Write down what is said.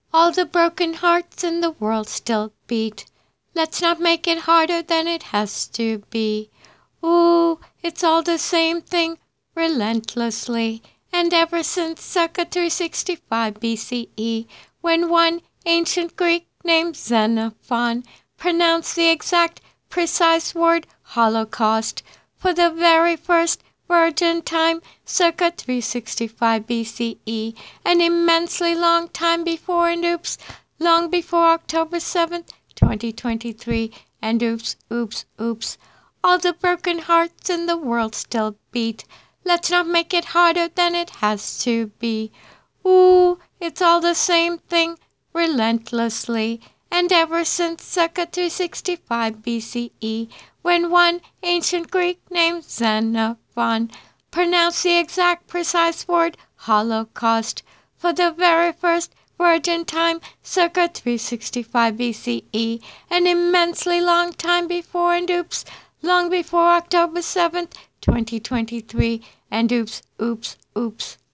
All the broken hearts in the world still beat. Let's not make it harder than it has to be. Ooh, it's all the same thing, relentlessly. And ever since circa 365 BCE, when one ancient Greek named Xenophon pronounced the exact, precise word Holocaust for the very first virgin time, circa 365 BCE, an immensely long time before, and oops, long before October 7th, 2023, and oops, oops, oops. All the broken hearts in the world still beat. Let's not make it harder than it has to be. Ooh, it's all the same thing, relentlessly. And ever since circa 365 BCE, when one ancient Greek named Xenophon pronounced the exact precise word Holocaust for the very first virgin time, circa 365 BCE, an immensely long time before, and oops, long before October 7th, 2023, and oops, oops, oops.